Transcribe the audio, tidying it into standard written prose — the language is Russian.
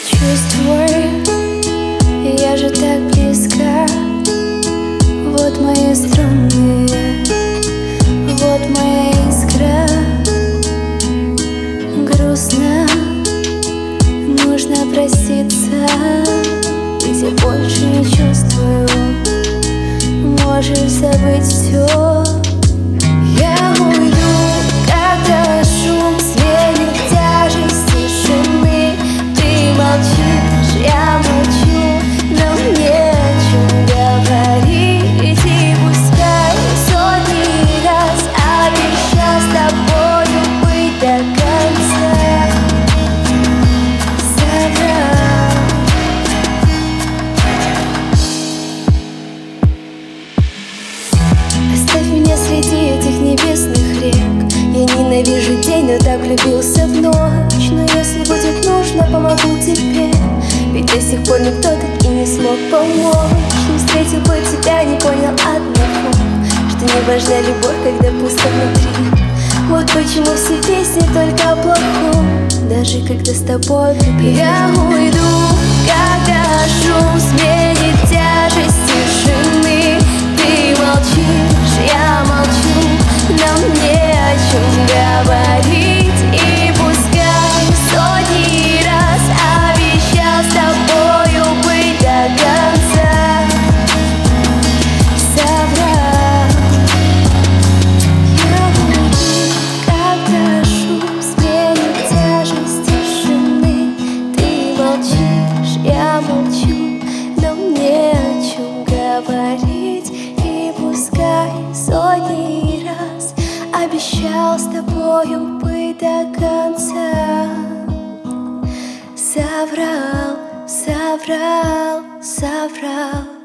Чувствую, я же так близка. Вот мои струны, вот моя искра. Грустно, нужно проститься, ведь я больше не чувствую. Можешь забыть все. Я уйду, когда шум сменит тяжесть тишины. Ты молчишь, я молчу, но мне о чем говорить. И пускай сотни раз обещал с тобою быть до конца, соврал. Оставь меня среди этих небесных рек. Я ненавижу день, но так влюбился в ночь. Но если будет нужно, помогу тебе, ведь до сих пор никто так и не смог помочь. Не встретил бы тебя, не понял одного, что не важна любовь, когда пусто внутри. Вот почему все песни только о плохом, даже когда с тобой влюблен. Я уйду, когда шум сменит тяжесть тишины. Ты молчишь, я молчу, но мне о чем говорить. И пускай сотни раз обещал с тобою быть до конца, соврал. Я уйду, когда шум сменит тяжесть тишины. Ты молчишь, я молчу, но мне о чем говорить. И пускай сотни раз обещал с тобою быть до конца, соврал, соврал, соврал.